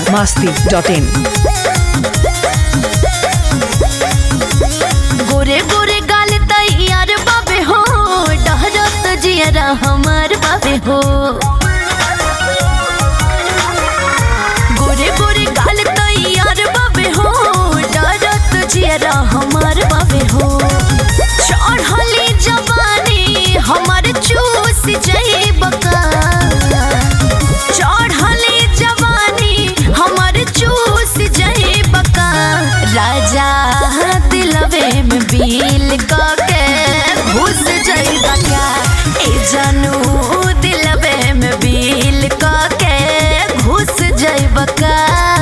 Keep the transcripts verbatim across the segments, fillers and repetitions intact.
masti dot in. गोरे गोरे गाल तैयार बाबे हो, डहरत जियरा हमार बाबे हो। गोरे गोरे गाल तैयार बाबे हो, डहरत जियरा हमार बाबे हो। चढ़ली जवानी हमार चूस जइबका, चढ़ली जवानी हमार चूस जइबका। राजा दिलवे में बील के घुस जइबा क्या, ए जानू दिलवे में बील के घुस जइबा का।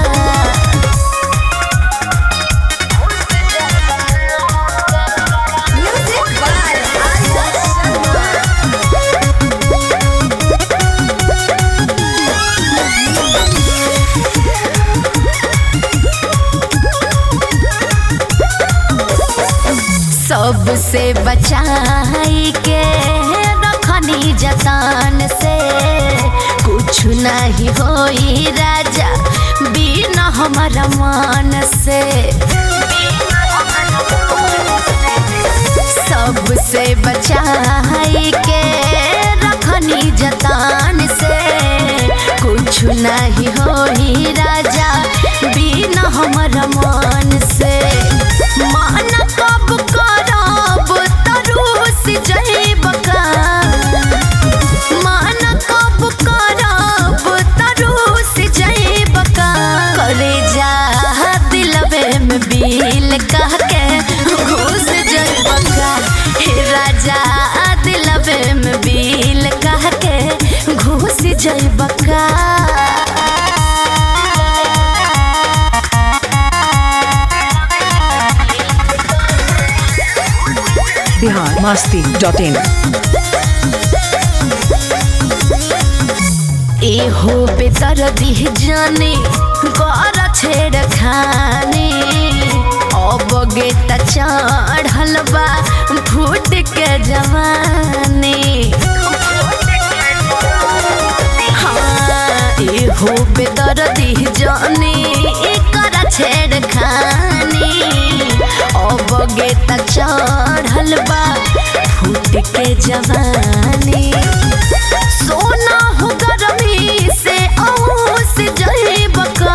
सबसे बचाई के रखनी जतान से, कुछ नहीं होई राजा बिना हमारा मान से। सबसे बचाई के रखनी जतान से, कुछ नहीं होई राजा बिना हमारा मान से। मान कब करब तरूस जइबका, मान कब करब तरूस जइबका। करे जा दिलवे में बील के घुस जइबका, हे राजा दिलवे में बील के घुस जइबका। Bihar masti dot in. एहो बेतर दिह जाने कर छेड़ खाने, अब गे त चढ़ल बा फूट के जवानी। हाँ एहो बेतर दिह जाने कर छेड़ खाने, अब गे त चढ़ल बा फूट के जवानी। सोना हो गरमी से औस जइबका,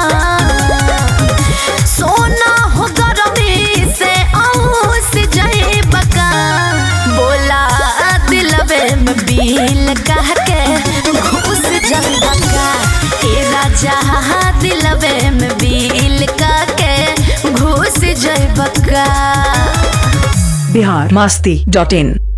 सोना हो गरमी से औस जइबका। बोला दिलवे में बील के घुस जइबका, हे राजा दिलवे में बील के घुस जइबका। Bihar masti dot in.